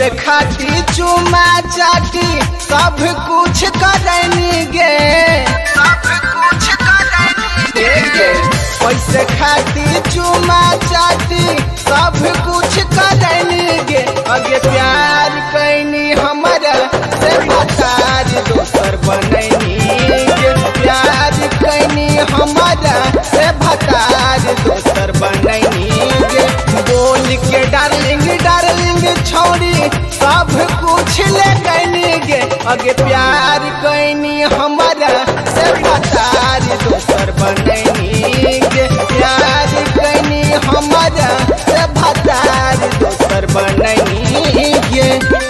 पैसे खाती चुमा चाटी सब कुछ करनी गे, सब कुछ करनी गे। पैसे खाती चुमा चाटी सब कुछ करनी गे। अगे प्यार कैनी हमारा से भतार दोसर बनैनी गे। प्यार कैनी हमारा से भतार दोसर बनैनी गे। बोल के डार्लिंग डार्लिंग छौड़ी सब कुछ ले गईनी गे। अगे प्यार कैनी हमारा से भतार दोसर बनैनी गे। प्यार कैनी हमारा से भतार दोसर बनैनी गे।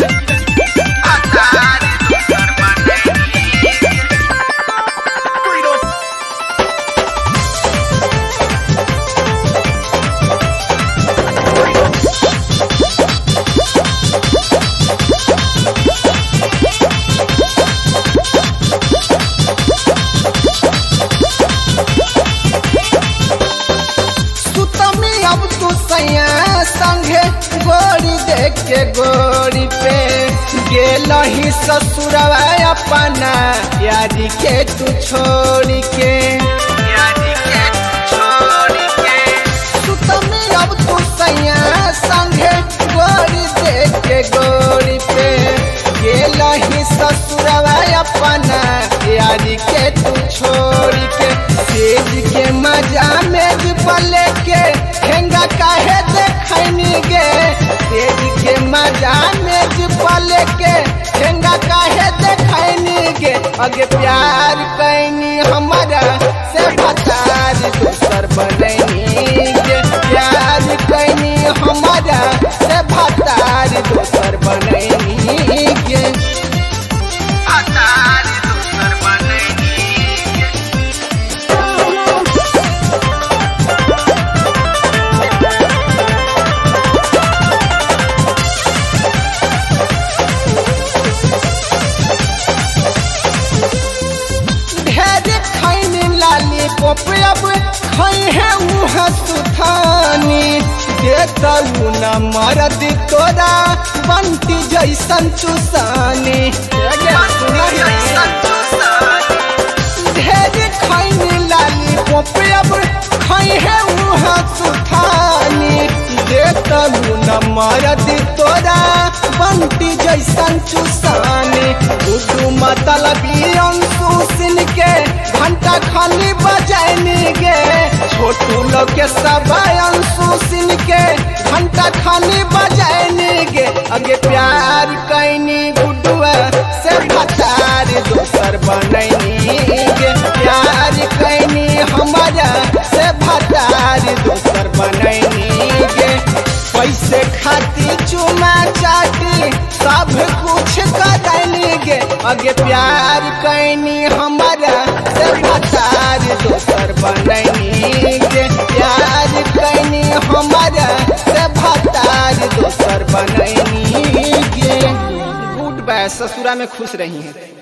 अब तू सैया संगे गोरी देख के गोरी पे गेलही ससुरवा अपना यारी के तू छोड़ के, यारी के छोड़ के। सुतमी अब तू सैया संगे गोरी देख के गोरी पे गेलही ससुरवा अपना यारी के तू छोड़ के। सेज के मजा में पले के हेंगा काहे देखनी गे। तेज के मजा में पले के हेंगा काहे देखनी गे। अगे प्यार कैनी हमारा से भतार दोसर बनैनी गे। प्यार कैनी हमारा से भतार दोसर बनैनी गे। भतार दोसर बनैनी अब खई है मुँह सुथानी देतऊ न मरद तोरा बंटी जैसन चुसानी। ढेर खैनी लाली पोपे अब खई है मुँह सुथानी देतऊ न मरद तोरा बंटी जैसन चुसानी। उदू मतलबी अंशु सिन के घंटा खाली बजैनी गे। छोटू लोग के सब अंशु सिन के घंटा खाली बजैनी गे। अगे प्यार कैनी गुडुआ से भतार दोसर बनैनी गे। प्यार कैनी हमारा से भतार दोसर बनैनी गे। पैसे खाती चुमा चाटी सब कुछ करनी गे। अगे प्यार कैनी हमारा से भतार दोसर बनैनी गे। प्यार कैनी हमारा से भतार दोसर बनैनी गे। गुड बाय, ससुरा में खुश रही है।